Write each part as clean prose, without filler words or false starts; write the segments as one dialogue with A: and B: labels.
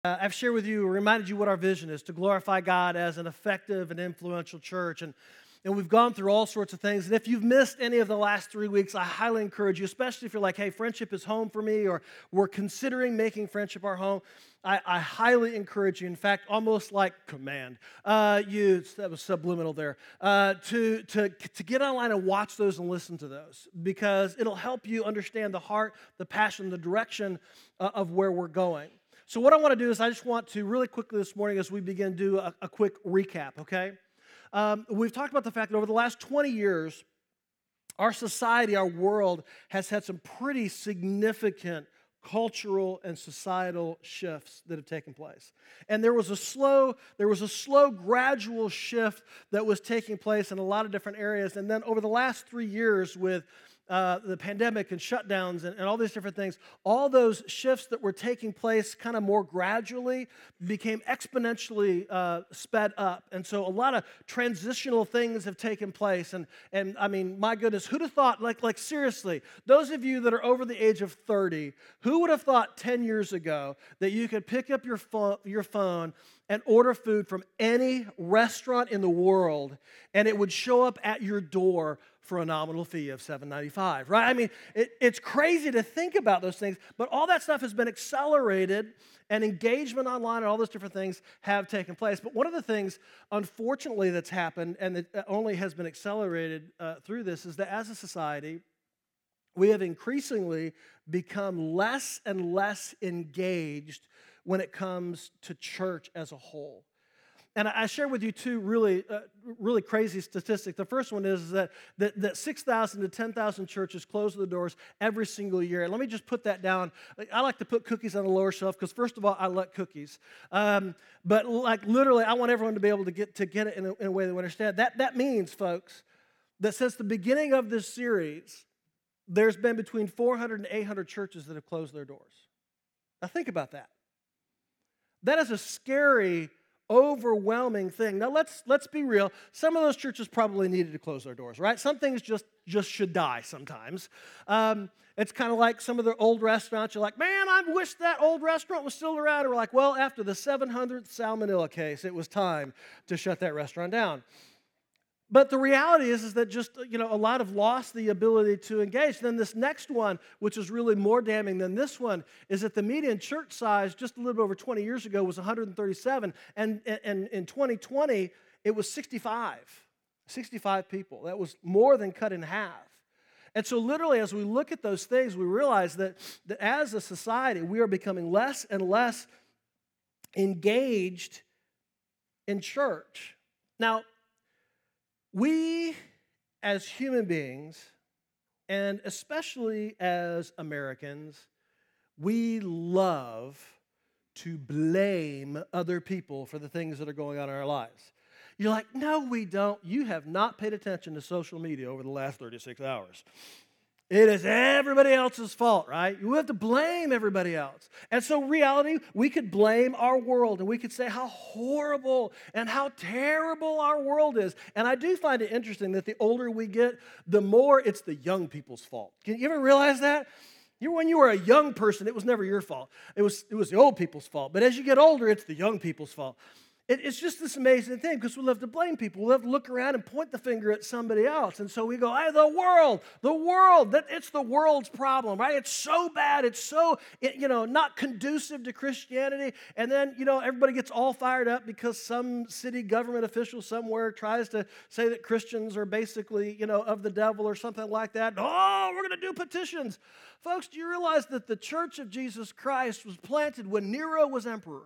A: I've shared with you, reminded you what our vision is, to glorify God as an effective and influential church. And we've gone through all sorts of things. And if you've missed any of the last 3 weeks, I highly encourage you, especially if you're like, hey, friendship is home for me, or we're considering making friendship our home. I highly encourage you, in fact, almost like command, that was subliminal there, to get online and watch those and listen to those, because it'll help you understand the heart, the passion, the direction of where we're going. So what I want to do is I just want to really quickly this morning, as we begin, do a quick recap, okay? We've talked about the fact that over the last 20 years, our society, our world, has had some pretty significant cultural and societal shifts that have taken place. And there was a slow, gradual shift that was taking place in a lot of different areas. And then over the last 3 years, with the pandemic and shutdowns and all these different things, all those shifts that were taking place kind of more gradually became exponentially sped up. And so a lot of transitional things have taken place. And I mean, my goodness, who'd have thought, like seriously, those of you that are over the age of 30, who would have thought 10 years ago that you could pick up your phone and order food from any restaurant in the world, and it would show up at your door for a nominal fee of $7.95, right? I mean, it's crazy to think about those things, but all that stuff has been accelerated, and engagement online and all those different things have taken place. But one of the things, unfortunately, that's happened, and that only has been accelerated through this, is that as a society, we have increasingly become less and less engaged when it comes to church as a whole. And I share with you two really crazy statistics. The first one is that 6,000 to 10,000 churches close the doors every single year. And let me just put that down. I like to put cookies on the lower shelf because, first of all, I like cookies. But like literally, I want everyone to be able to get it in a way they understand. That means, folks, that since the beginning of this series, there's been between 400 and 800 churches that have closed their doors. Now think about that. That is a scary, overwhelming thing. Now let's be real. Some of those churches probably needed to close their doors, right? Some things just should die sometimes. It's kind of like some of the old restaurants. You're like, man, I wish that old restaurant was still around. And we're like, well, after the 700th salmonella case, it was time to shut that restaurant down. But the reality is that just, a lot have lost the ability to engage. Then this next one, which is really more damning than this one, is that the median church size just a little bit over 20 years ago was 137. And in 2020, it was 65 people. That was more than cut in half. And so literally, as we look at those things, we realize that as a society, we are becoming less and less engaged in church. Now, we, as human beings, and especially as Americans, we love to blame other people for the things that are going on in our lives. You're like, no, we don't. You have not paid attention to social media over the last 36 hours. It is everybody else's fault, right? We have to blame everybody else. And so reality, we could blame our world, and we could say how horrible and how terrible our world is. And I do find it interesting that the older we get, the more it's the young people's fault. Can you ever realize that? When you were a young person, it was never your fault. It was the old people's fault. But as you get older, it's the young people's fault. It's just this amazing thing, because we love to blame people. We love to look around and point the finger at somebody else. And so we go, hey, the world, it's the world's problem, right? It's so bad. It's so, not conducive to Christianity. And then, everybody gets all fired up because some city government official somewhere tries to say that Christians are basically, of the devil or something like that. Oh, we're going to do petitions. Folks, do you realize that the Church of Jesus Christ was planted when Nero was emperor?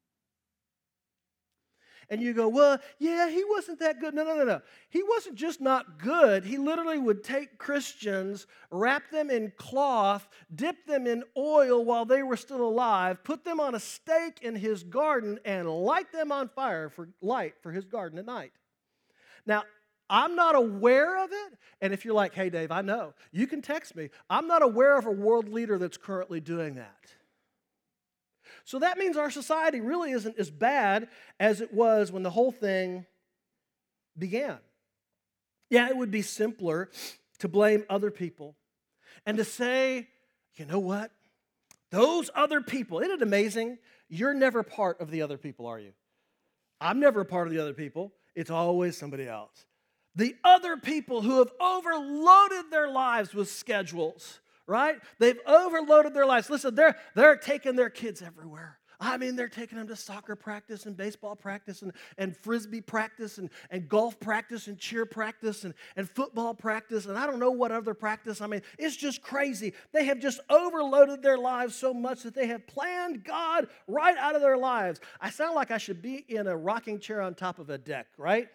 A: And you go, well, yeah, he wasn't that good. No. He wasn't just not good. He literally would take Christians, wrap them in cloth, dip them in oil while they were still alive, put them on a stake in his garden, and light them on fire for his garden at night. Now, I'm not aware of it. And if you're like, hey, Dave, I know, you can text me. I'm not aware of a world leader that's currently doing that. So that means our society really isn't as bad as it was when the whole thing began. Yeah, it would be simpler to blame other people and to say, you know what? Those other people, isn't it amazing You're never part of the other people, are you? I'm never a part of the other people. It's always somebody else. The other people who have overloaded their lives with schedules, right? They've overloaded their lives. Listen, they're taking their kids everywhere. I mean, they're taking them to soccer practice and baseball practice and frisbee practice and golf practice and cheer practice and football practice and I don't know what other practice. I mean, it's just crazy. They have just overloaded their lives so much that they have planned God right out of their lives. I sound like I should be in a rocking chair on top of a deck, right?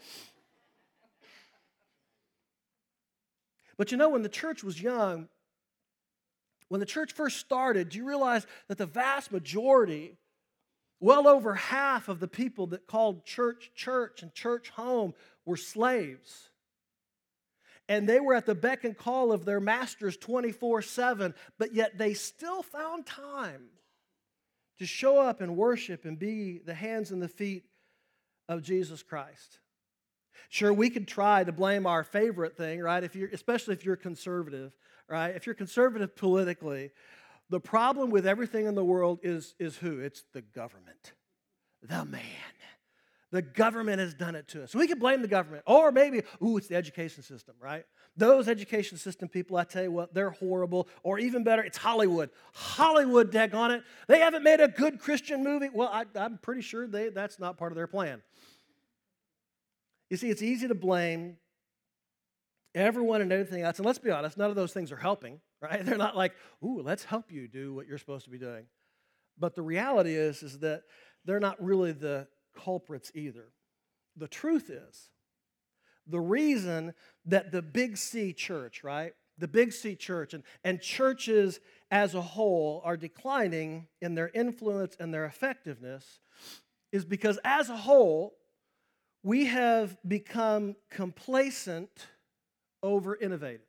A: But you know, when the church was young, when the church first started, do you realize that the vast majority, well over half of the people that called church and church home were slaves? And they were at the beck and call of their masters 24/7, but yet they still found time to show up and worship and be the hands and the feet of Jesus Christ. Sure, we could try to blame our favorite thing, right? Especially if you're conservative, right? If you're conservative politically, the problem with everything in the world is who? It's the government, the man. The government has done it to us. So we can blame the government. Or maybe, it's the education system, right? Those education system people, I tell you what, they're horrible. Or even better, it's Hollywood. Hollywood, daggone it. They haven't made a good Christian movie. Well, I'm pretty sure that's not part of their plan. You see, it's easy to blame everyone and everything else. And let's be honest, none of those things are helping, right? They're not like, let's help you do what you're supposed to be doing. But the reality is that they're not really the culprits either. The truth is, the reason that the Big C church, right? The Big C church and churches as a whole are declining in their influence and their effectiveness is because as a whole, we have become complacent over innovative.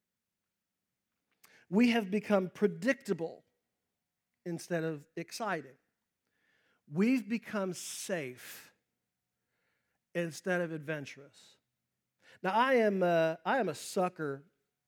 A: We have become predictable instead of exciting. We've become safe instead of adventurous. Now, I am a sucker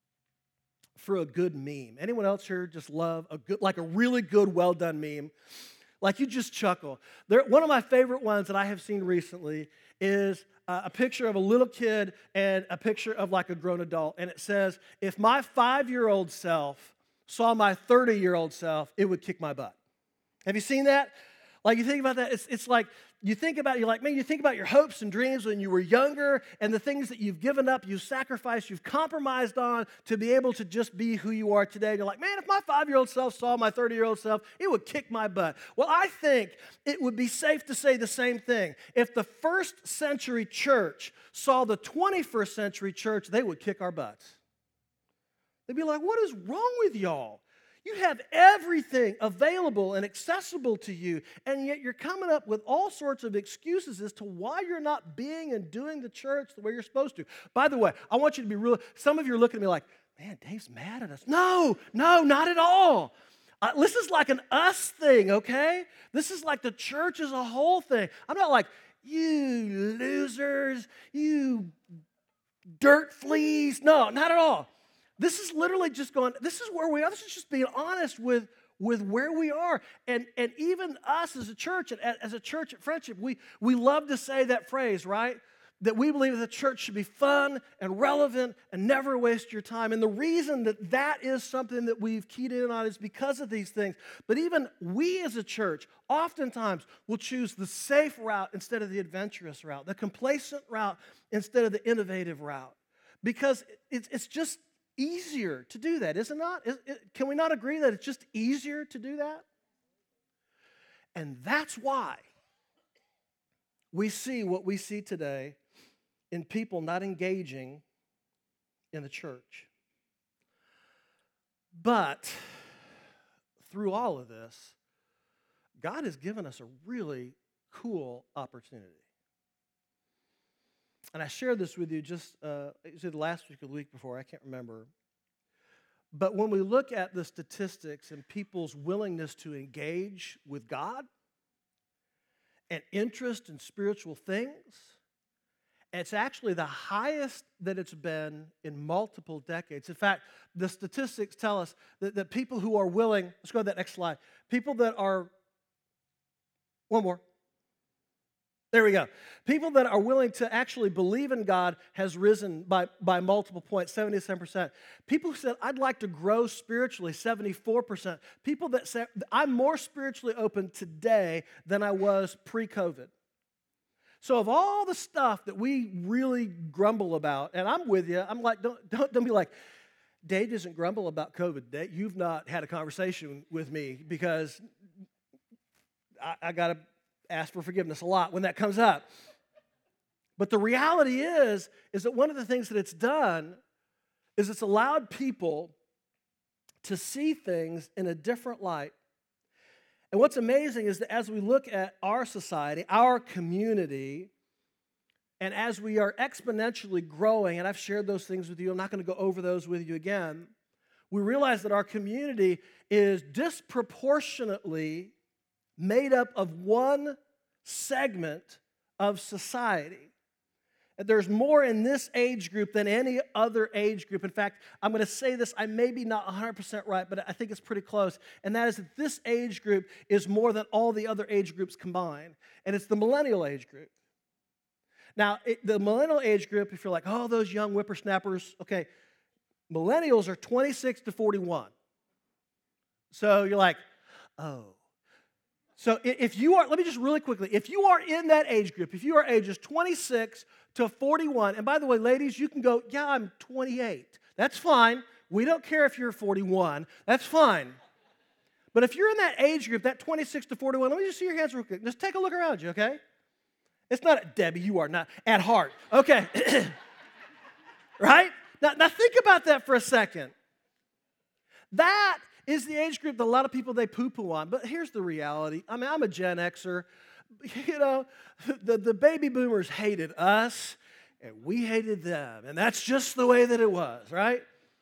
A: for a good meme. Anyone else here just love a really good, well-done meme? Like you just chuckle. One of my favorite ones that I have seen recently is a picture of a little kid and a picture of like a grown adult. And it says, if my 5-year-old self saw my 30-year-old self, it would kick my butt. Have you seen that? Like you think about that, it's like you think about your hopes and dreams when you were younger and the things that you've given up, you've sacrificed, you've compromised on to be able to just be who you are today. And you're like, man, if my 5-year-old self saw my 30-year-old self, it would kick my butt. Well, I think it would be safe to say the same thing. If the first century church saw the 21st century church, they would kick our butts. They'd be like, what is wrong with y'all? You have everything available and accessible to you, and yet you're coming up with all sorts of excuses as to why you're not being and doing the church the way you're supposed to. By the way, I want you to be real. Some of you are looking at me like, man, Dave's mad at us. No, not at all. This is like an us thing, okay? This is like the church as a whole thing. I'm not like, you losers, you dirt fleas. No, not at all. This is literally just going, this is where we are. This is just being honest with where we are. And even us as a church, and as a church at Friendship, we love to say that phrase, right? That we believe that the church should be fun and relevant and never waste your time. And the reason that is something that we've keyed in on is because of these things. But even we as a church oftentimes will choose the safe route instead of the adventurous route, the complacent route instead of the innovative route. Because it's just easier to do that, is it not? Can we not agree that it's just easier to do that? And that's why we see what we see today in people not engaging in the church. But through all of this, God has given us a really cool opportunity. And I shared this with you just either last week or the week before, I can't remember. But when we look at the statistics and people's willingness to engage with God and interest in spiritual things, it's actually the highest that it's been in multiple decades. In fact, the statistics tell us that people who are willing, let's go to that next slide, people that are One more. There we go. People that are willing to actually believe in God has risen by multiple points, 77%. People who said, I'd like to grow spiritually, 74%. People that say, I'm more spiritually open today than I was pre-COVID. So of all the stuff that we really grumble about, and I'm with you, I'm like, don't be like, Dave doesn't grumble about COVID. Dave, you've not had a conversation with me because I got to ask for forgiveness a lot when that comes up. But the reality is that one of the things that it's done is it's allowed people to see things in a different light. And what's amazing is that as we look at our society, our community, and as we are exponentially growing, and I've shared those things with you, I'm not going to go over those with you again, we realize that our community is disproportionately made up of one segment of society. And there's more in this age group than any other age group. In fact, I'm going to say this, I may be not 100% right, but I think it's pretty close. And that is that this age group is more than all the other age groups combined. And it's the millennial age group. Now, the millennial age group, if you're like, oh, those young whippersnappers, okay, millennials are 26 to 41. So you're like, oh. So if you are, let me just really quickly, if you are in that age group, if you are ages 26 to 41, and by the way, ladies, you can go, yeah, I'm 28. That's fine. We don't care if you're 41. That's fine. But if you're in that age group, that 26 to 41, let me just see your hands real quick. Just take a look around you, okay? It's not, Debbie, you are not at heart. Okay. Right? Now think about that for a second. That is the age group that a lot of people, they poo-poo on. But here's the reality. I mean, I'm a Gen Xer. You know, the baby boomers hated us, and we hated them. And that's just the way that it was, right?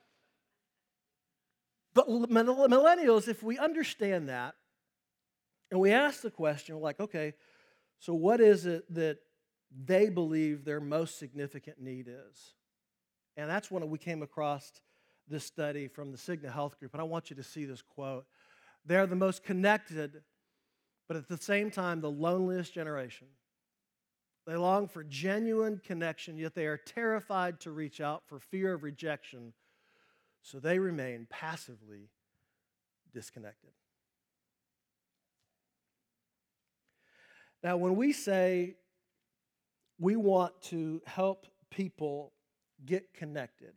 A: But millennials, if we understand that, and we ask the question, we're like, okay, so what is it that they believe their most significant need is? And that's when we came across this study from the Cigna Health Group, and I want you to see this quote. They're the most connected, but at the same time, the loneliest generation. They long for genuine connection, yet they are terrified to reach out for fear of rejection, so they remain passively disconnected. Now, when we say we want to help people get connected,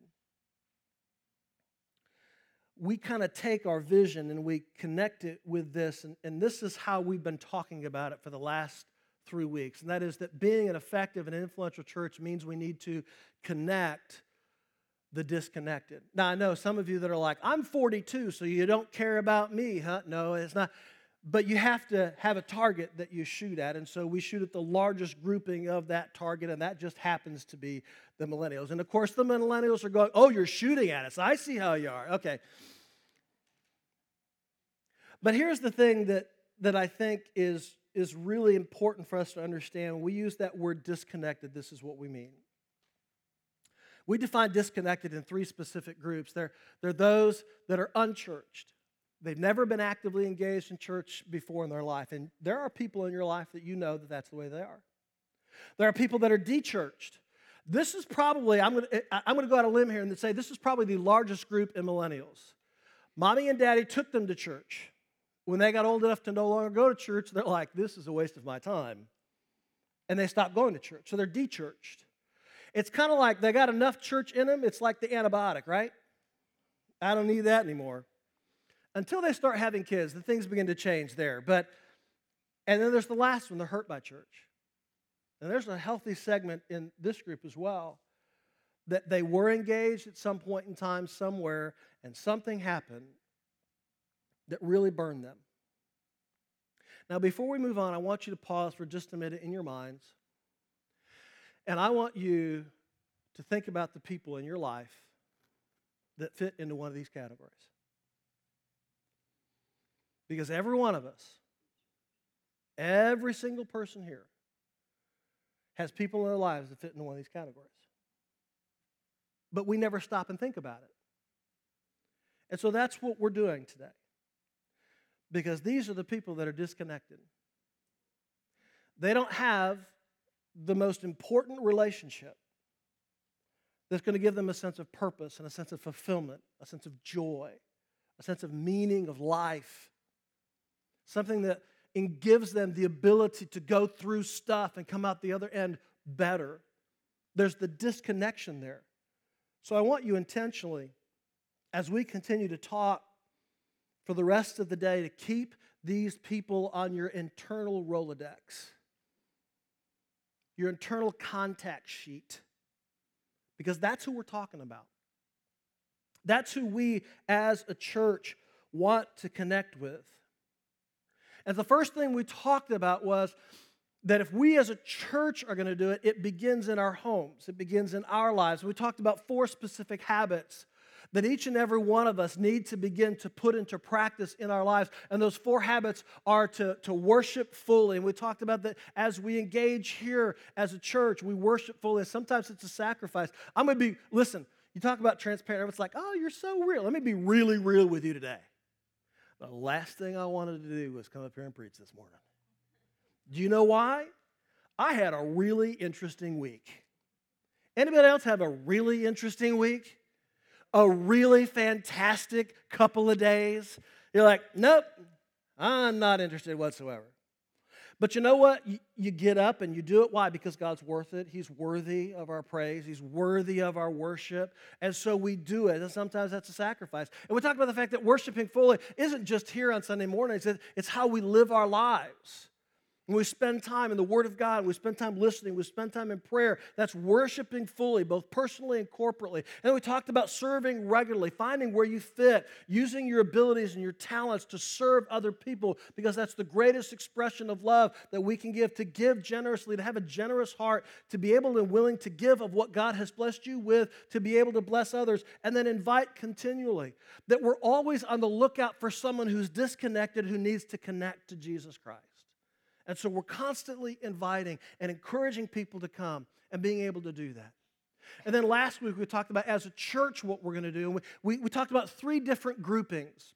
A: we kind of take our vision and we connect it with this, and this is how we've been talking about it for the last 3 weeks, and that is that being an effective and influential church means we need to connect the disconnected. Now, I know some of you that are like, I'm 42, so you don't care about me, huh? No, it's not. But you have to have a target that you shoot at, and so we shoot at the largest grouping of that target, and that just happens to be the millennials. And of course, the millennials are going, oh, you're shooting at us. I see how you are. Okay. But here's the thing that I think is really important for us to understand. When we use that word disconnected, this is what we mean. We define disconnected in 3 specific groups. They're those that are unchurched. They've never been actively engaged in church before in their life. And there are people in your life that you know that that's the way they are. There are people that are de-churched. This is probably, I'm going to go out on a limb here and say this is probably the largest group in millennials. Mommy and daddy took them to church. When they got old enough to no longer go to church, they're like, this is a waste of my time. And they stopped going to church. So they're de-churched. It's kind of like they got enough church in them. It's like the antibiotic, right? I don't need that anymore. Until they start having kids, the things begin to change there. And then there's the last one, they're hurt by church. And there's a healthy segment in this group as well, that they were engaged at some point in time somewhere, and something happened that really burned them. Now, before we move on, I want you to pause for just a minute in your minds. And I want you to think about the people in your life that fit into one of these categories. Because every one of us, every single person here, has people in their lives that fit into one of these categories. But we never stop and think about it. And so that's what we're doing today. Because these are the people that are disconnected. they don't have the most important relationship that's going to give them a sense of purpose and a sense of fulfillment, a sense of joy, a sense of meaning of life, something that gives them the ability to go through stuff and come out the other end better. There's the disconnection there. So I want you intentionally, as we continue to talk for the rest of the day, to keep these people on your internal Rolodex, your internal contact sheet, because that's who we're talking about. That's who we as a church want to connect with. And the first thing we talked about was that if we as a church are going to do it, it begins in our homes. It begins in our lives. We talked about 4 specific habits that each and every one of us need to begin to put into practice in our lives. And those 4 habits are to worship fully. And we talked about that as we engage here as a church, we worship fully. Sometimes it's a sacrifice. Listen, you talk about transparent. Everyone's like, oh, you're so real. Let me be really real with you today. The last thing I wanted to do was come up here and preach this morning. Do you know why? I had a really interesting week. Anybody else have a really interesting week? A really fantastic couple of days? You're like, nope, I'm not interested whatsoever. But you know what? You get up and you do it. Why? Because God's worth it. He's worthy of our praise. He's worthy of our worship. And so we do it. And sometimes that's a sacrifice. And we talk about the fact that worshiping fully isn't just here on Sunday mornings. It's how we live our lives. When we spend time in the Word of God, we spend time listening, we spend time in prayer, that's worshiping fully, both personally and corporately. And we talked about serving regularly, finding where you fit, using your abilities and your talents to serve other people, because that's the greatest expression of love that we can give, to give generously, to have a generous heart, to be able and willing to give of what God has blessed you with, to be able to bless others, and then invite continually. That we're always on the lookout for someone who's disconnected, who needs to connect to Jesus Christ. And so we're constantly inviting and encouraging people to come and being able to do that. And then last week we talked about as a church what we're going to do. We talked about 3 different groupings.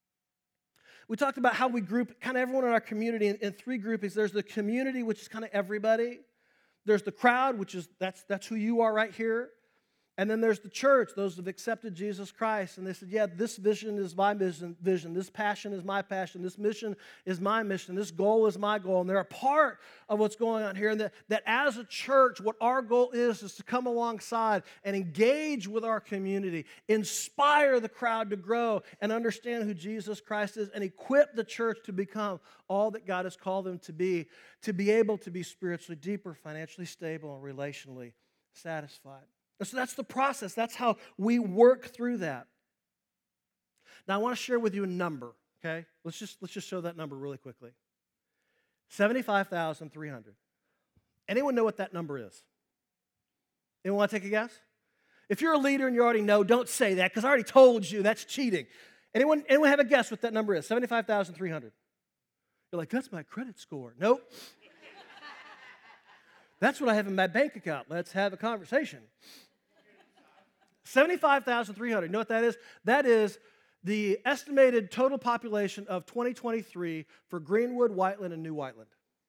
A: We talked about how we group kind of everyone in our community in 3 groupings. There's the community, which is kind of everybody. There's the crowd, which is that's who you are right here. And then there's the church, those who have accepted Jesus Christ. And they said, yeah, this vision is my vision. This passion is my passion. This mission is my mission. This goal is my goal. And they're a part of what's going on here. And that as a church, what our goal is to come alongside and engage with our community, inspire the crowd to grow and understand who Jesus Christ is, and equip the church to become all that God has called them to be able to be spiritually deeper, financially stable, and relationally satisfied. And so that's the process. That's how we work through that. Now I want to share with you a number, okay? Let's just show that number really quickly. 75,300. Anyone know what that number is? Anyone want to take a guess? If you're a leader and you already know, don't say that, because I already told you that's cheating. Anyone have a guess what that number is? 75,300. You're like, that's my credit score. Nope. That's what I have in my bank account. Let's have a conversation. 75,300. You know what that is? That is the estimated total population of 2023 for Greenwood, Whiteland, and New Whiteland.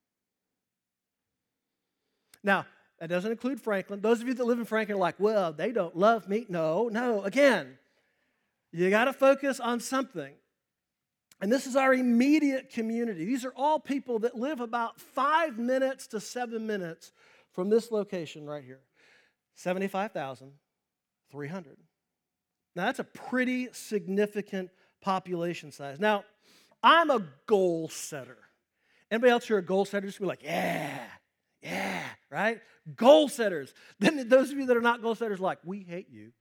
A: Now, that doesn't include Franklin. Those of you that live in Franklin are like, well, they don't love me. No. Again, you got to focus on something. And this is our immediate community. These are all people that live about 5 minutes to 7 minutes from this location right here. 75,300. Now, that's a pretty significant population size. Now, I'm a goal setter. Anybody else here a goal setter? Just be like, yeah, right? Goal setters. Then those of you that are not goal setters are like, we hate you.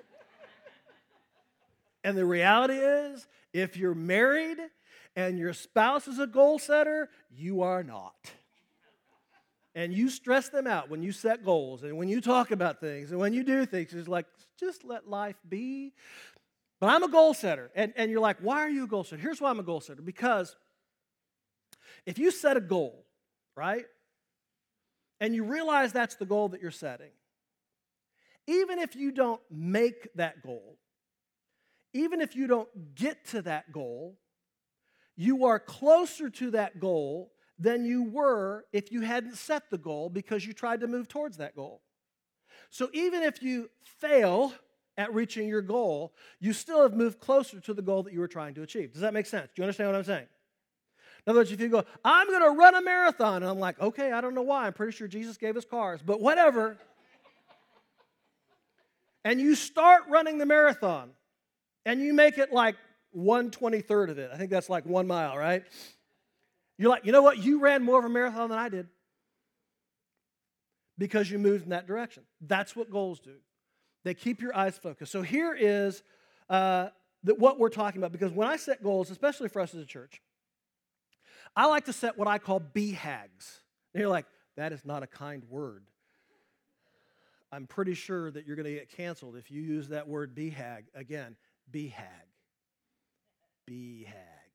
A: And the reality is, if you're married and your spouse is a goal setter, you are not. And you stress them out when you set goals and when you talk about things and when you do things. It's like, just let life be. But I'm a goal setter. And you're like, why are you a goal setter? Here's why I'm a goal setter. Because if you set a goal, right, and you realize that's the goal that you're setting, even if you don't make that goal, even if you don't get to that goal, you are closer to that goal than you were if you hadn't set the goal because you tried to move towards that goal. So even if you fail at reaching your goal, you still have moved closer to the goal that you were trying to achieve. Does that make sense? Do you understand what I'm saying? In other words, if you go, I'm going to run a marathon, and I'm like, okay, I don't know why. I'm pretty sure Jesus gave us cars, but whatever. And you start running the marathon, and you make it like 1/23 of it. I think that's like 1 mile, right? You're like, you know what? You ran more of a marathon than I did because you moved in that direction. That's what goals do. They keep your eyes focused. So here is what we're talking about, because when I set goals, especially for us as a church, I like to set what I call BHAGs. And you're like, that is not a kind word. I'm pretty sure that you're going to get canceled if you use that word BHAG again. BHAG. BHAG.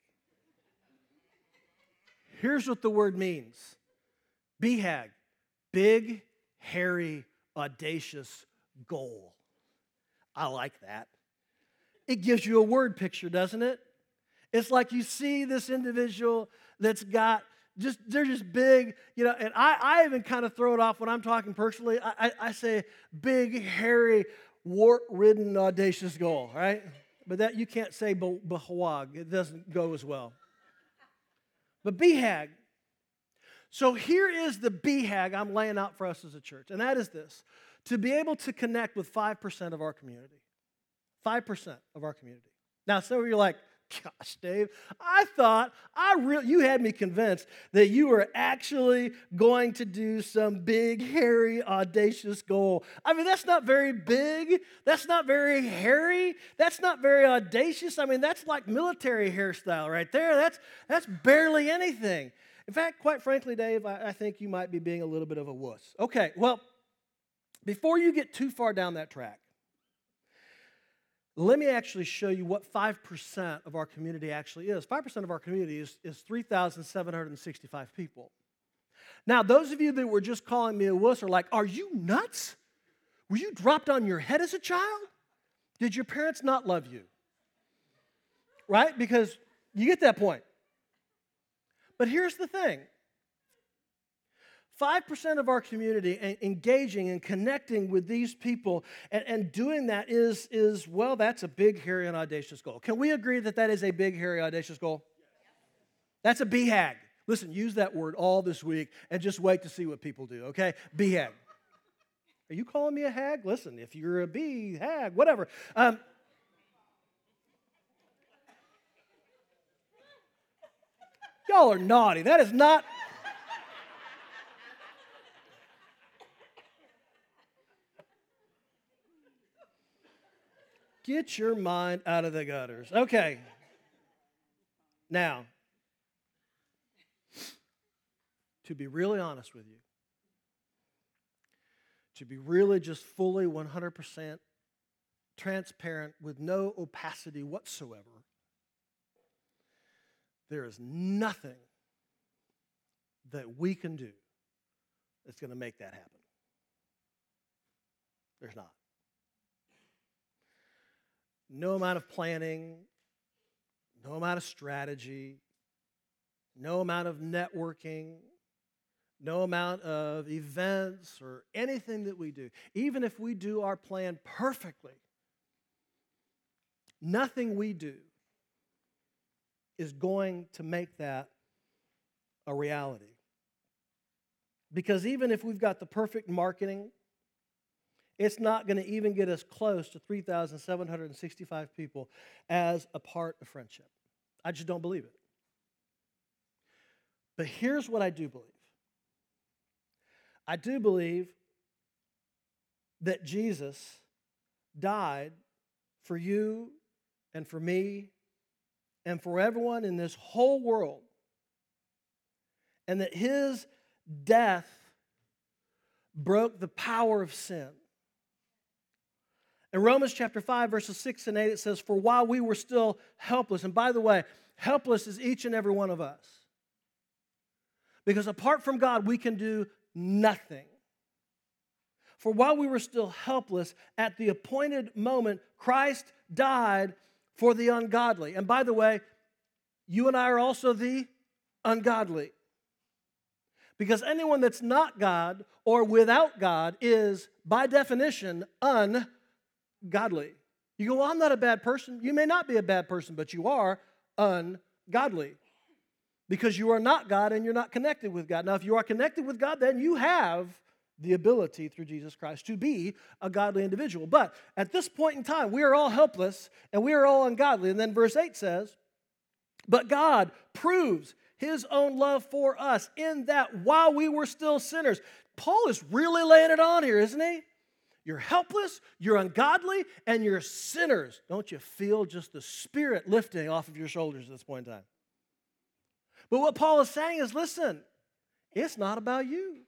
A: Here's what the word means. BHAG. Big, hairy, audacious goal. I like that. It gives you a word picture, doesn't it? It's like you see this individual that's got they're just big, and I even kind of throw it off when I'm talking personally. I say big, hairy, wart-ridden, audacious goal, right? But that you can't say bahawag. It doesn't go as well. But BHAG. So here is the BHAG I'm laying out for us as a church, and that is this: to be able to connect with 5% of our community. 5% of our community. Now, some of you are like, gosh, Dave, I thought you had me convinced that you were actually going to do some big, hairy, audacious goal. I mean, that's not very big. That's not very hairy. That's not very audacious. I mean, that's like military hairstyle right there. That's barely anything. In fact, quite frankly, Dave, I think you might be being a little bit of a wuss. Okay, well, before you get too far down that track, let me actually show you what 5% of our community actually is. 5% of our community is 3,765 people. Now, those of you that were just calling me a wuss are like, are you nuts? Were you dropped on your head as a child? Did your parents not love you? Right? Because you get that point. But here's the thing. 5% of our community engaging and connecting with these people and doing that is, well, that's a big, hairy, and audacious goal. Can we agree that that is a big, hairy, audacious goal? That's a BHAG. Listen, use that word all this week and just wait to see what people do, okay? BHAG. Are you calling me a hag? Listen, if you're a B, hag, whatever. Y'all are naughty. That is not... Get your mind out of the gutters. Okay. Now, to be really honest with you, to be really just fully 100% transparent with no opacity whatsoever, there is nothing that we can do that's going to make that happen. There's not. No amount of planning, no amount of strategy, no amount of networking, no amount of events or anything that we do. Even if we do our plan perfectly, nothing we do is going to make that a reality. Because even if we've got the perfect marketing, it's not going to even get us close to 3,765 people as a part of friendship. I just don't believe it. But here's what I do believe. I do believe that Jesus died for you and for me and for everyone in this whole world, and that his death broke the power of sin. In Romans chapter 5, verses 6 and 8, it says, for while we were still helpless, and by the way, helpless is each and every one of us. Because apart from God, we can do nothing. For while we were still helpless, at the appointed moment, Christ died for the ungodly. And by the way, you and I are also the ungodly. Because anyone that's not God or without God is, by definition, ungodly. You go, well, I'm not a bad person. You may not be a bad person, but you are ungodly. Because you are not God and you're not connected with God. Now, if you are connected with God, then you have the ability through Jesus Christ to be a godly individual. But at this point in time, we are all helpless and we are all ungodly. And then verse 8 says, but God proves His own love for us in that while we were still sinners. Paul is really laying it on here, isn't he? You're helpless, you're ungodly, and you're sinners. Don't you feel just the Spirit lifting off of your shoulders at this point in time? But what Paul is saying is, listen, it's not about you.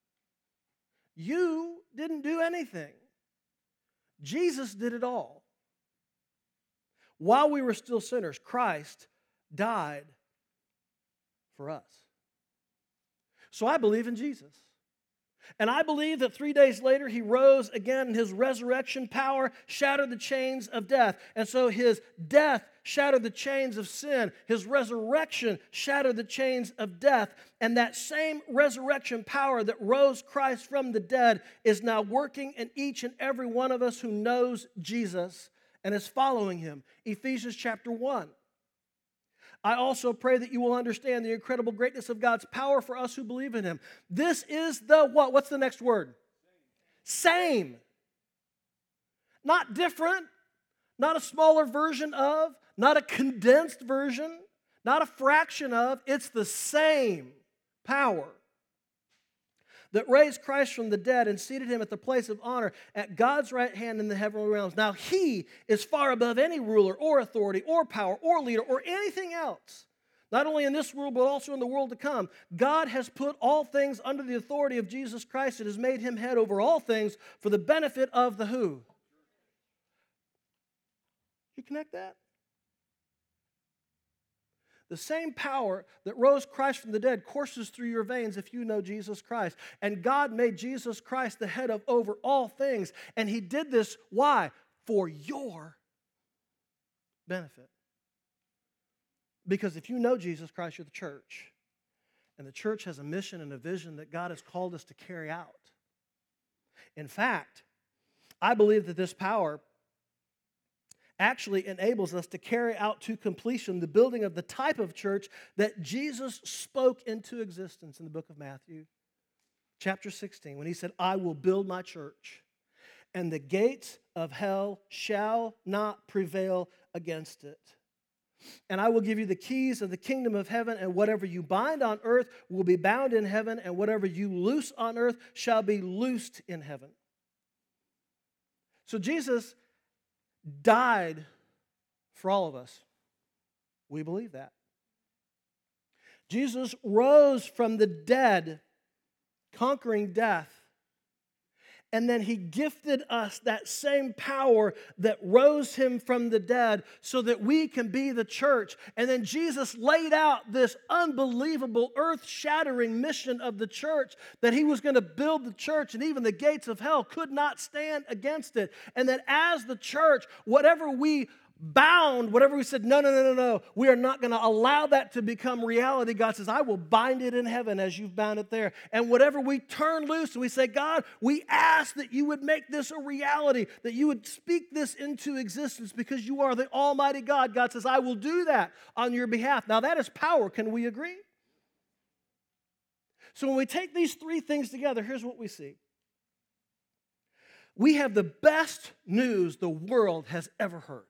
A: You didn't do anything. Jesus did it all. While we were still sinners, Christ died for us. So I believe in Jesus. And I believe that 3 days later He rose again, and His resurrection power shattered the chains of death. And so His death shattered the chains of sin. His resurrection shattered the chains of death. And that same resurrection power that rose Christ from the dead is now working in each and every one of us who knows Jesus and is following Him. Ephesians chapter 1. I also pray that you will understand the incredible greatness of God's power for us who believe in Him. This is the what? What's the next word? Same. Not different, not a smaller version of, not a condensed version, not a fraction of. It's the same power that raised Christ from the dead and seated Him at the place of honor at God's right hand in the heavenly realms. Now He is far above any ruler or authority or power or leader or anything else, not only in this world but also in the world to come. God has put all things under the authority of Jesus Christ and has made Him head over all things for the benefit of the who? You connect that? The same power that rose Christ from the dead courses through your veins if you know Jesus Christ. And God made Jesus Christ the head of over all things. And He did this, why? For your benefit. Because if you know Jesus Christ, you're the church. And the church has a mission and a vision that God has called us to carry out. In fact, I believe that this power actually enables us to carry out to completion the building of the type of church that Jesus spoke into existence in the book of Matthew, chapter 16, when He said, I will build my church, and the gates of hell shall not prevail against it. And I will give you the keys of the kingdom of heaven, and whatever you bind on earth will be bound in heaven, and whatever you loose on earth shall be loosed in heaven. So Jesus died for all of us. We believe that. Jesus rose from the dead, conquering death. And then He gifted us that same power that rose Him from the dead so that we can be the church. And then Jesus laid out this unbelievable, earth-shattering mission of the church, that He was going to build the church and even the gates of hell could not stand against it. And that as the church, whatever we bound, whatever we said, no, we are not going to allow that to become reality. God says, I will bind it in heaven as you've bound it there. And whatever we turn loose and we say, God, we ask that you would make this a reality, that you would speak this into existence because you are the Almighty God. God says, I will do that on your behalf. Now that is power. Can we agree? So when we take these three things together, here's what we see. We have the best news the world has ever heard.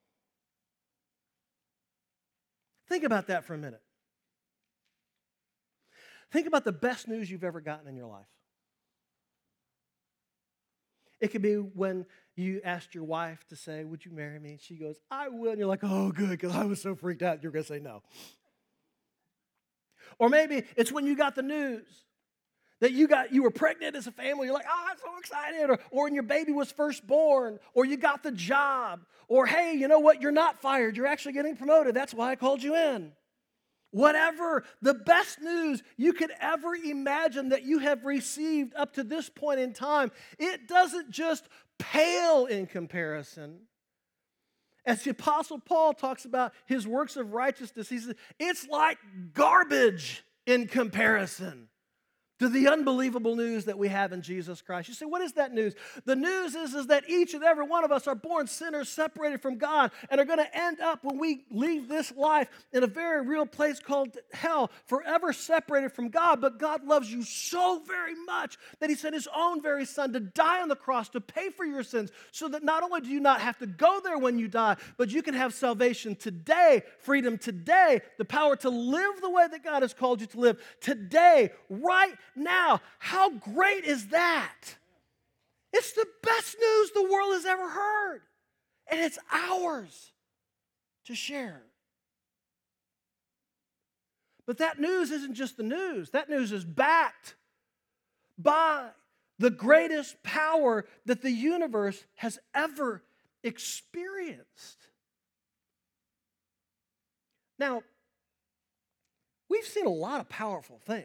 A: Think about that for a minute. Think about the best news you've ever gotten in your life. It could be when you asked your wife to say, would you marry me? And she goes, I will. And you're like, oh, good, because I was so freaked out you're going to say no. Or maybe it's when you got the news that you were pregnant as a family. You're like, oh, I'm so excited. Or when your baby was first born. Or you got the job. Or, hey, you know what? You're not fired. You're actually getting promoted. That's why I called you in. Whatever the best news you could ever imagine that you have received up to this point in time, it doesn't just pale in comparison. As the Apostle Paul talks about his works of righteousness, he says, it's like garbage in comparison to the unbelievable news that we have in Jesus Christ. You say, what is that news? The news is that each and every one of us are born sinners separated from God and are going to end up when we leave this life in a very real place called hell, forever separated from God. But God loves you so very much that he sent his own very son to die on the cross to pay for your sins so that not only do you not have to go there when you die, but you can have salvation today, freedom today, the power to live the way that God has called you to live today, right now. How great is that? It's the best news the world has ever heard, and it's ours to share. But that news isn't just the news. That news is backed by the greatest power that the universe has ever experienced. Now, we've seen a lot of powerful things.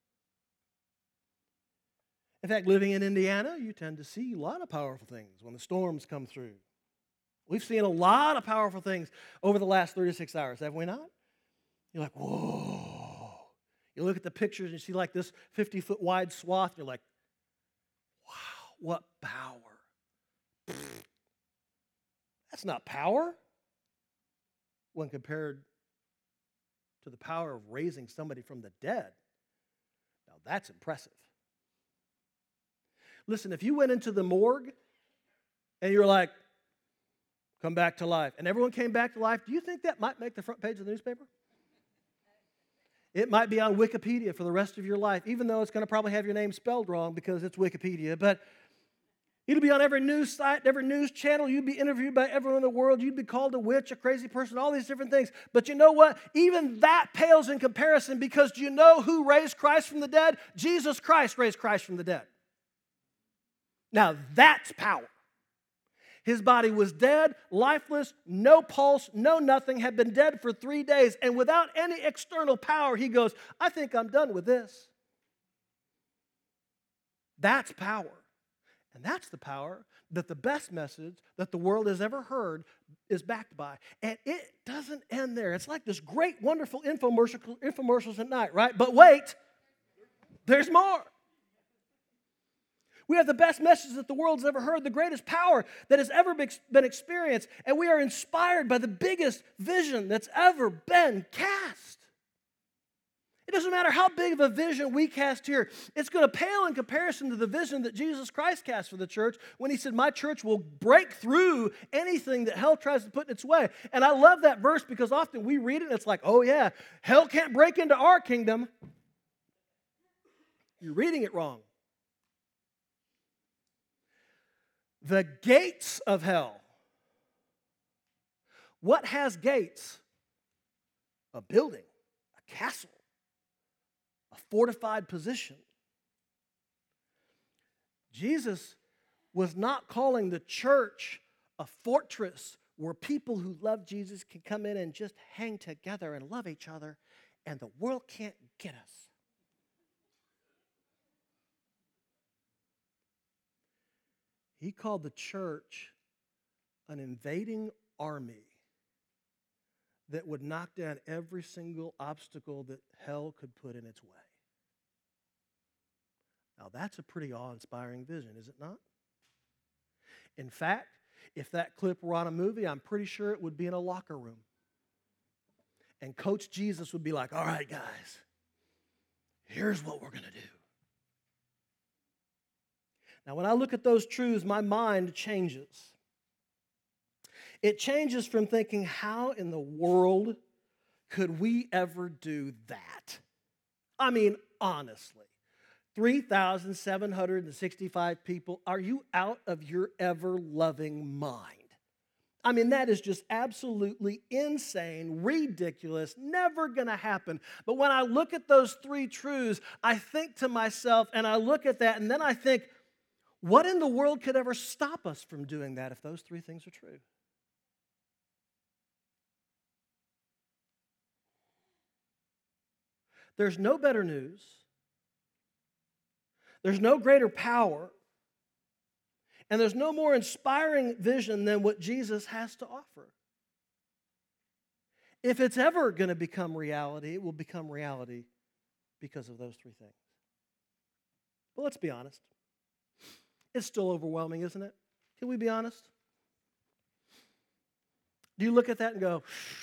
A: In fact, living in Indiana, you tend to see a lot of powerful things when the storms come through. We've seen a lot of powerful things over the last 36 hours, have we not? You're like, whoa. You look at the pictures and you see like this 50-foot wide swath, you're like, wow, what power. That's not power when compared to the power of raising somebody from the dead. Now that's impressive. Listen, if you went into the morgue and you were like, come back to life, and everyone came back to life, do you think that might make the front page of the newspaper? It might be on Wikipedia for the rest of your life, even though it's going to probably have your name spelled wrong because it's Wikipedia. But it'll be on every news site, every news channel. You'd be interviewed by everyone in the world. You'd be called a witch, a crazy person, all these different things. But you know what? Even that pales in comparison, because do you know who raised Christ from the dead? Jesus Christ raised Christ from the dead. Now that's power. His body was dead, lifeless, no pulse, no nothing, had been dead for 3 days. And without any external power, he goes, I think I'm done with this. That's power. And that's the power that the best message that the world has ever heard is backed by. And it doesn't end there. It's like this great, wonderful infomercials at night, right? But wait, there's more. We have the best message that the world's ever heard, the greatest power that has ever been experienced, and we are inspired by the biggest vision that's ever been cast. It doesn't matter how big of a vision we cast here. It's going to pale in comparison to the vision that Jesus Christ cast for the church when he said, my church will break through anything that hell tries to put in its way. And I love that verse because often we read it and it's like, oh yeah, hell can't break into our kingdom. You're reading it wrong. The gates of hell. What has gates? A building, a castle, a fortified position. Jesus was not calling the church a fortress where people who love Jesus can come in and just hang together and love each other, and the world can't get us. He called the church an invading army that would knock down every single obstacle that hell could put in its way. Now, that's a pretty awe-inspiring vision, is it not? In fact, if that clip were on a movie, I'm pretty sure it would be in a locker room. And Coach Jesus would be like, all right, guys, here's what we're going to do. Now, when I look at those truths, my mind changes. It changes from thinking, how in the world could we ever do that? I mean, honestly, 3,765 people. Are you out of your ever-loving mind? I mean, that is just absolutely insane, ridiculous, never going to happen. But when I look at those three truths, I think to myself, and I look at that, and then I think, what in the world could ever stop us from doing that if those three things are true? There's no better news. There's no greater power. And there's no more inspiring vision than what Jesus has to offer. If it's ever going to become reality, it will become reality because of those three things. But let's be honest. It's still overwhelming, isn't it? Can we be honest? Do you look at that and go,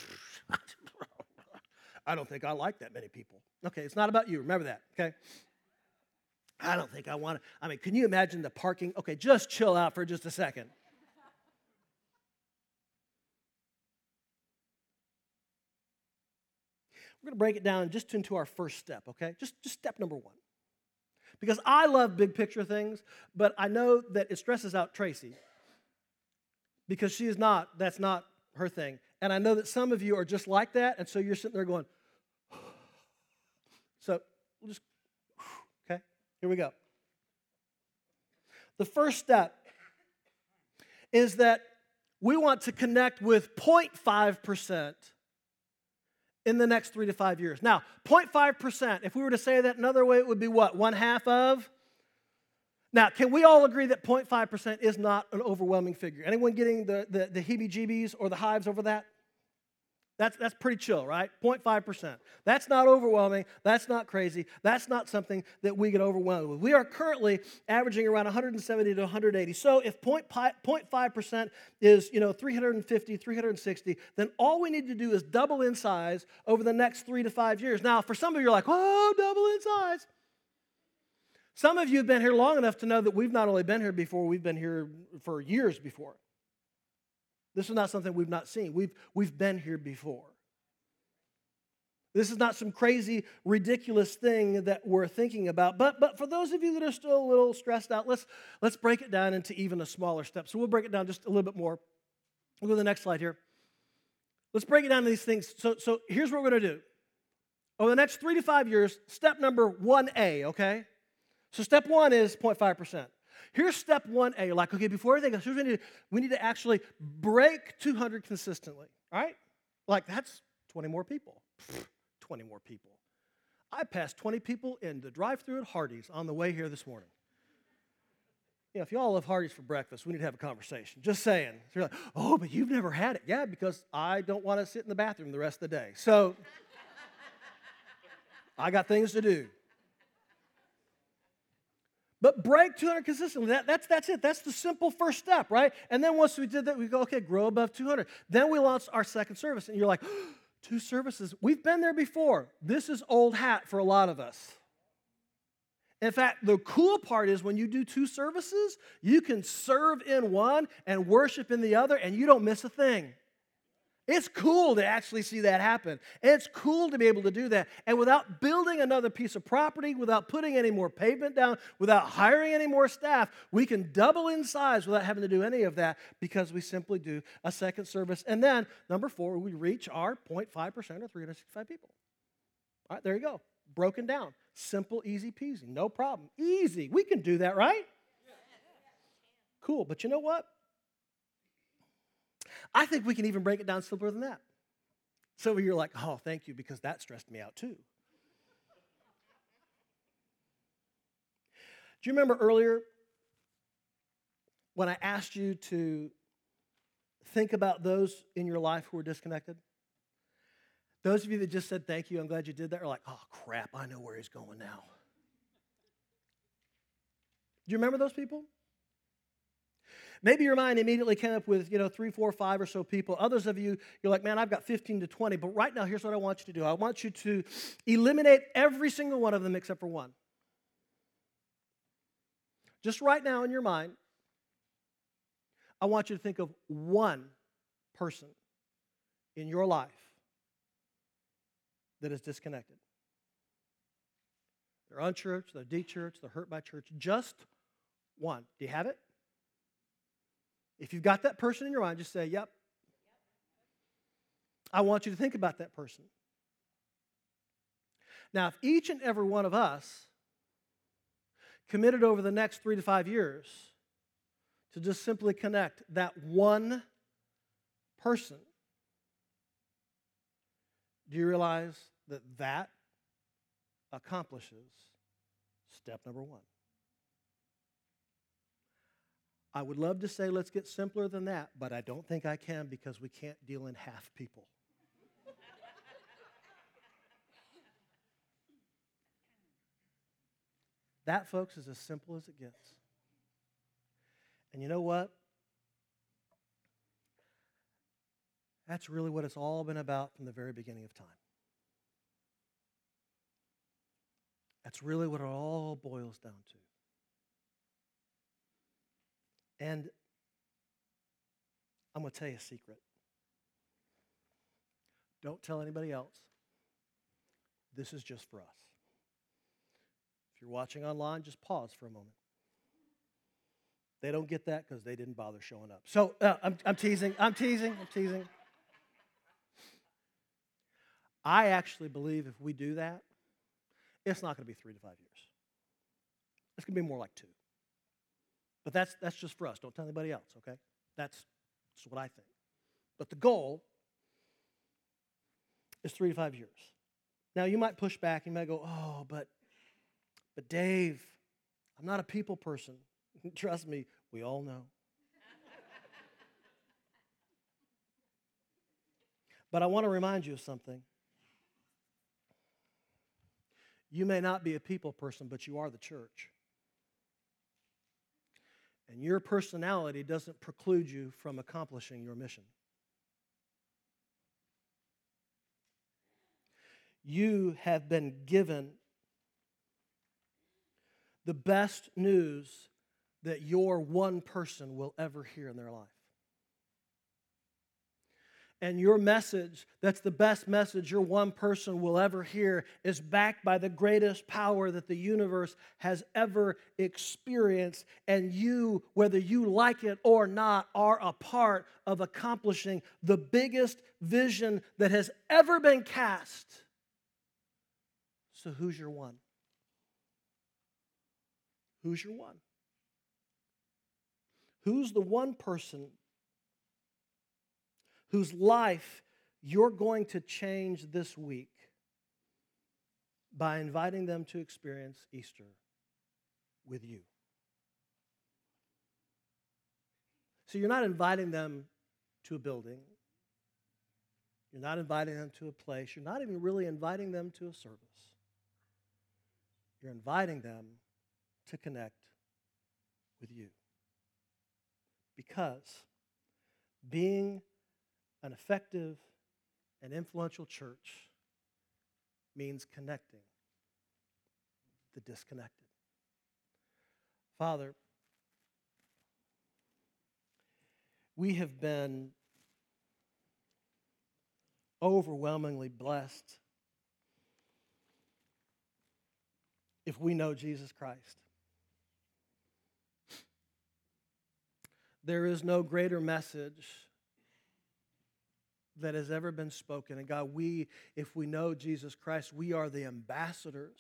A: I don't think I like that many people. Okay, it's not about you. Remember that, okay? I don't think I want to. I mean, can you imagine the parking? Okay, just chill out for just a second. We're going to break it down just into our first step, okay? Just step number one. Because I love big picture things, but I know that it stresses out Tracy because that's not her thing. And I know that some of you are just like that, and so you're sitting there going, so we'll just, okay, here we go. The first step is that we want to connect with 0.5% in the next 3 to 5 years. Now, 0.5%, if we were to say that another way, it would be what? 1/2 of? Now, can we all agree that 0.5% is not an overwhelming figure? Anyone getting the heebie-jeebies or the hives over that? That's pretty chill, right? 0.5%. That's not overwhelming. That's not crazy. That's not something that we get overwhelmed with. We are currently averaging around 170 to 180. So if 0.5% is 350, 360, then all we need to do is double in size over the next 3 to 5 years. Now, for some of you, you're like, oh, double in size. Some of you have been here long enough to know that we've not only been here before, we've been here for years before. This is not something we've not seen. We've been here before. This is not some crazy, ridiculous thing that we're thinking about. But for those of you that are still a little stressed out, let's break it down into even a smaller step. So we'll break it down just a little bit more. We'll go to the next slide here. Let's break it down to these things. So here's what we're going to do. Over the next 3 to 5 years, step number 1A, okay? So step 1 is 0.5%. Here's step 1A. Like, okay, before everything else, here's what we need to actually break 200 consistently, all right? Like, that's 20 more people. 20 more people. I passed 20 people in the drive-thru at Hardee's on the way here this morning. If you all love Hardee's for breakfast, we need to have a conversation. Just saying. So you're like, oh, but you've never had it. Yeah, because I don't want to sit in the bathroom the rest of the day. So I got things to do. But break 200 consistently. That's it. That's the simple first step, right? And then once we did that, we go, okay, grow above 200. Then we launch our second service. And you're like, 2 services. We've been there before. This is old hat for a lot of us. In fact, the cool part is when you do 2 services, you can serve in one and worship in the other, and you don't miss a thing. It's cool to actually see that happen. It's cool to be able to do that. And without building another piece of property, without putting any more pavement down, without hiring any more staff, we can double in size without having to do any of that because we simply do a second service. And then, number 4, we reach our 0.5% or 365 people. All right, there you go. Broken down. Simple, easy peasy. No problem. Easy. We can do that, right? Cool. But you know what? I think we can even break it down simpler than that. So you're like, oh, thank you, because that stressed me out too. Do you remember earlier when I asked you to think about those in your life who are disconnected? Those of you that just said thank you, I'm glad you did that, are like, oh, crap, I know where he's going now. Do you remember those people? Maybe your mind immediately came up with, 3, 4, 5 or so people. Others of you, you're like, man, I've got 15 to 20. But right now, here's what I want you to do. I want you to eliminate every single one of them except for one. Just right now in your mind, I want you to think of one person in your life that is disconnected. They're unchurched, they're de-churched, they're hurt by church. Just one. Do you have it? If you've got that person in your mind, just say, yep. I want you to think about that person. Now, if each and every one of us committed over the next 3 to 5 years to just simply connect that one person, do you realize that accomplishes step number 1? I would love to say let's get simpler than that, but I don't think I can because we can't deal in half people. That, folks, is as simple as it gets. And you know what? That's really what it's all been about from the very beginning of time. That's really what it all boils down to. And I'm going to tell you a secret. Don't tell anybody else. This is just for us. If you're watching online, just pause for a moment. They don't get that because they didn't bother showing up. So I'm teasing. I actually believe if we do that, it's not going to be 3 to 5 years. It's going to be more like 2. But that's just for us. Don't tell anybody else, okay? That's what I think. But the goal is 3 to 5 years. Now, you might push back. You might go, oh, but Dave, I'm not a people person. Trust me, we all know. But I want to remind you of something. You may not be a people person, but you are the church. And your personality doesn't preclude you from accomplishing your mission. You have been given the best news that your one person will ever hear in their life. And your message, that's the best message your one person will ever hear, is backed by the greatest power that the universe has ever experienced. And you, whether you like it or not, are a part of accomplishing the biggest vision that has ever been cast. So who's your one? Who's your one? Who's the one person whose life you're going to change this week by inviting them to experience Easter with you? So you're not inviting them to a building. You're not inviting them to a place. You're not even really inviting them to a service. You're inviting them to connect with you. Because being an effective and influential church means connecting the disconnected. Father, we have been overwhelmingly blessed if we know Jesus Christ. There is no greater message that has ever been spoken. And God, if we know Jesus Christ, we are the ambassadors.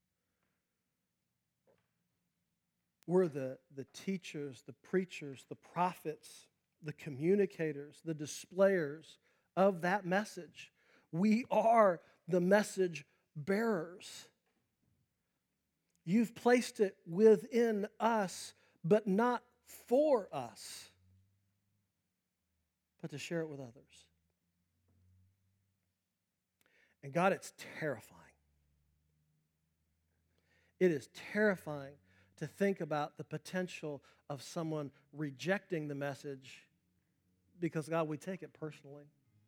A: We're the teachers, the preachers, the prophets, the communicators, the displayers of that message. We are the message bearers. You've placed it within us, but not for us, but to share it with others. And God, it's terrifying. It is terrifying to think about the potential of someone rejecting the message because, God, we take it personally.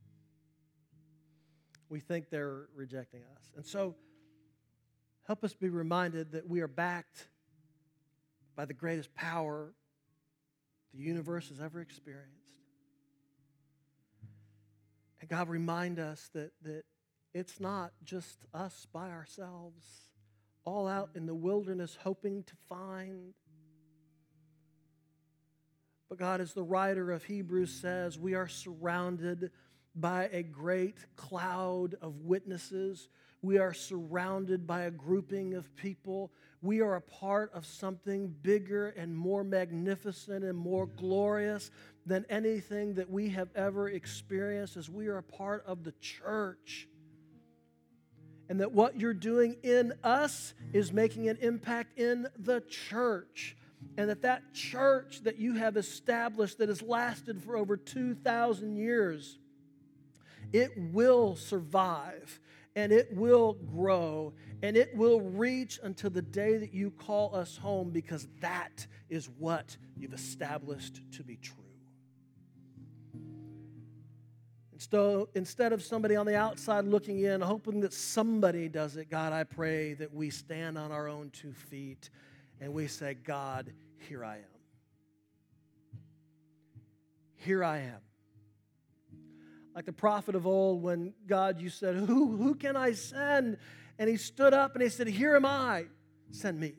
A: We think they're rejecting us. And so, help us be reminded that we are backed by the greatest power the universe has ever experienced. And God, remind us that it's not just us by ourselves, all out in the wilderness hoping to find. But God, as the writer of Hebrews says, we are surrounded by a great cloud of witnesses. We are surrounded by a grouping of people. We are a part of something bigger and more magnificent and more glorious than anything that we have ever experienced, as we are a part of the church. And that what you're doing in us is making an impact in the church. And that church that you have established that has lasted for over 2,000 years, it will survive. and it will grow, and it will reach until the day that you call us home, because that is what you've established to be true. And so instead of somebody on the outside looking in, hoping that somebody does it, God, I pray that we stand on our own 2 feet and we say, God, here I am. Here I am. Like the prophet of old, when God, you said, who can I send? And he stood up and he said, here am I, send me.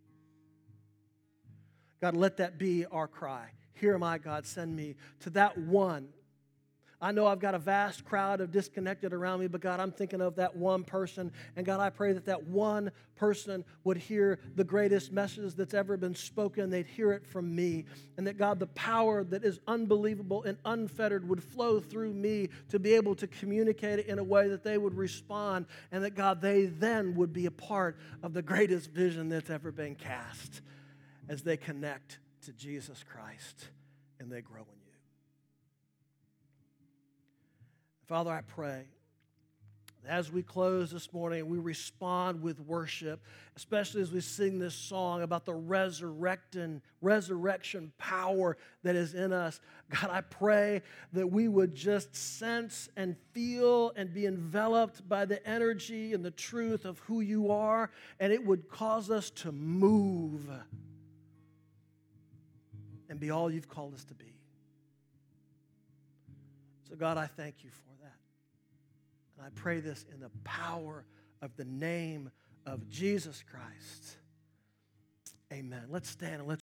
A: God, let that be our cry. Here am I, God, send me to that one. I know I've got a vast crowd of disconnected around me, but God, I'm thinking of that one person. And God, I pray that that one person would hear the greatest message that's ever been spoken. They'd hear it from me. And that God, the power that is unbelievable and unfettered would flow through me to be able to communicate it in a way that they would respond. And that God, they then would be a part of the greatest vision that's ever been cast as they connect to Jesus Christ and they grow in you. Father, I pray as we close this morning, we respond with worship, especially as we sing this song about the resurrection power that is in us. God, I pray that we would just sense and feel and be enveloped by the energy and the truth of who you are, and it would cause us to move and be all you've called us to be. So God, I thank you for that. And I pray this in the power of the name of Jesus Christ. Amen. Let's stand and let's